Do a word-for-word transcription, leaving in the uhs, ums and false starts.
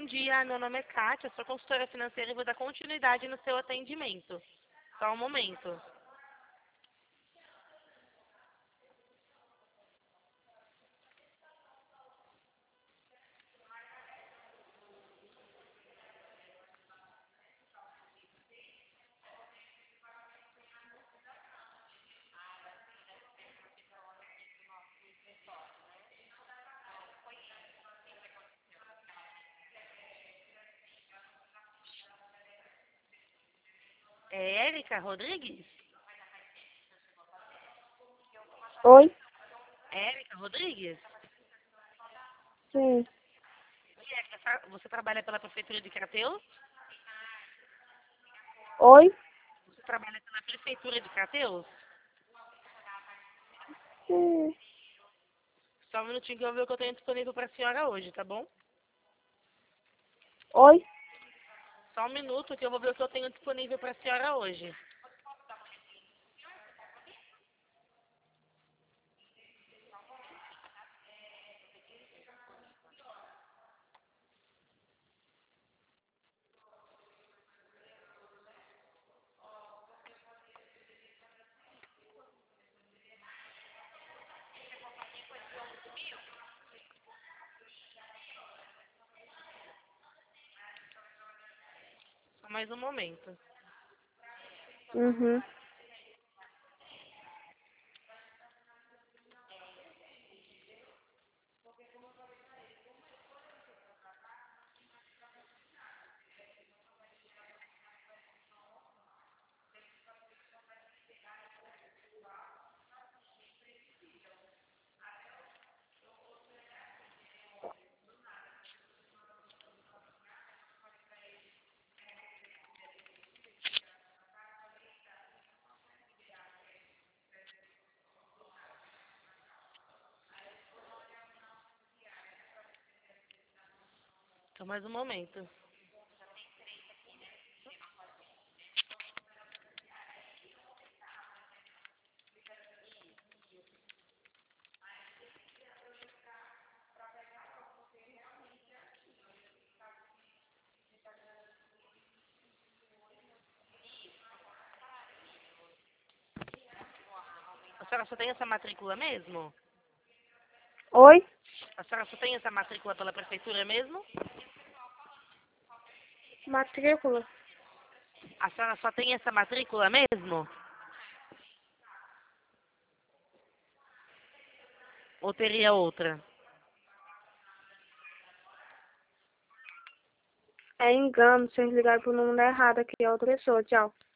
Bom dia, meu nome é Kátia, sou consultora financeira e vou dar continuidade no seu atendimento. Só um momento. É Érica Rodrigues? Oi? Érica Rodrigues? Sim. Oi, Érica, você trabalha pela Prefeitura de Crateus? Oi? Você trabalha pela Prefeitura de Crateus? Sim. Só um minutinho que eu vou ver o que eu tenho disponível para a senhora hoje, tá bom? Oi? Só um minuto que eu vou ver o que eu tenho disponível para a senhora hoje. Só mais um momento. Uhum. Só mais um momento. A senhora só tem essa matrícula mesmo? Oi? A senhora só tem essa matrícula pela Prefeitura mesmo? Matrícula? A senhora só tem essa matrícula mesmo? Ou teria outra? É engano, vocês ligaram pro número errado aqui, é outra pessoa. Tchau.